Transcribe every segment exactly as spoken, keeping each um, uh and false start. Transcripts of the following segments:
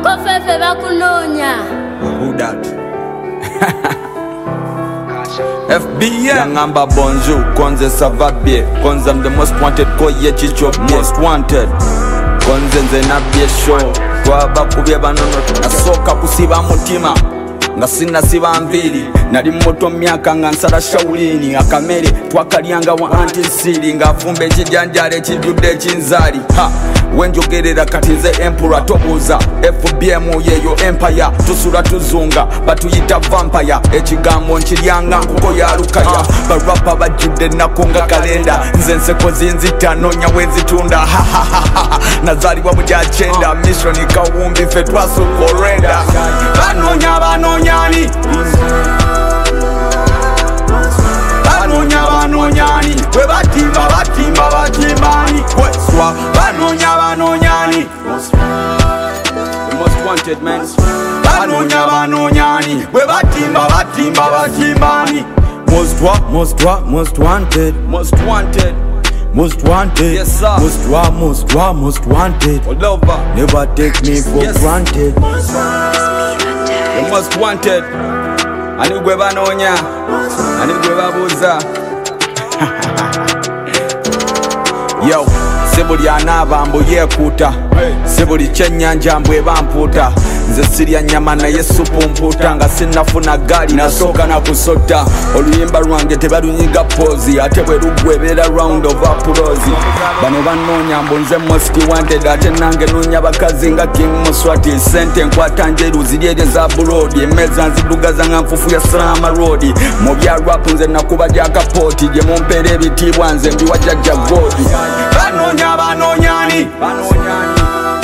Bofefe bakunonya. Who that? F B M Ngamba bonjour, konze ça va bien. Konze I'm the most wanted, koye chicho most wanted. Konze nze nabye show. Twaba kubye banono nasoka kusiba mutima. Nga sina siba mbili nali moto myaka nga nsala shaulini akamere twakalyanga wa anti-siri nga afumbe ekijanjala ekijjudde ekinzaali ha wenjogerera kati nze emperor tobuuza F B M yeyo empire tusula tuzunga batuyita vampire ekigambo nkiryanga nkuko ya lukaya barapa bajjudde nako nga kalenda nze nseko zinzita noonya wenzitunda nazaalibwa mu gyakenda mission kawumbi ffe twasukorenda banoonya banoonya Nyani Banonya banonyani we batimba batimba batimbani kweswa banonya banonyani the most wanted man banonya banonyani we batimba batimba batimbani most wa most wa most wanted most wanted Most wanted, yes sir. Most wa, most wa, most wanted. All over. Never take me for yes. granted. The most wanted. Ani gwe banonya. Ani gwe babuza. Yo, sebuli anaba mbo yekuta. Sebuli chenyanja mbwe bamputa. Nze sirya nyama naye supu mputa nga sinafuna gali nasoka na kusota oluyimba lwange tebalunyiga pozi ate bwe lugwebera round of applause bano banoonya mbu nze most wanted ate nange noonya bakazi nga King Muswati sente nkwata njeru ziryere za bulodi emeza nzidugaza nga nfufu ya Salama Road mu bya rap nze nakuba gya kapoti gye mumpeera ebitiibwa nze mbiwa jjajja godi banoonya banoonyani banoonyani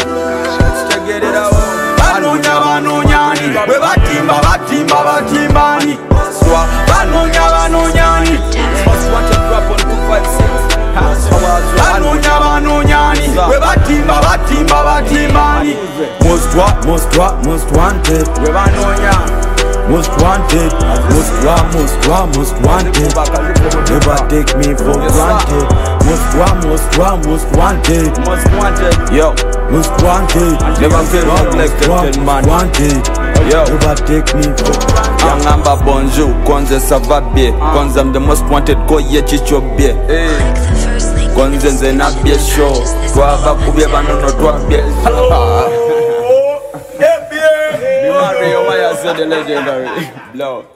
Banonya banonyani we batimba batimba batimbani swa banonya banonyani most wanted rap on two five six banonya banonyani we batimba batimba batimbani most wa most wa most wanted we banonya most wanted most wa most wa most wanted never take me for granted most wa most wa most wanted most wanted yo most wanted never feel neglected man wanted yo never take me for granted Ngamba bonjour konze ça va bien konze I'm the most wanted koye chicho bien konze nze nabye show twava kubye banono twabye Mario, why I said the legendary blow.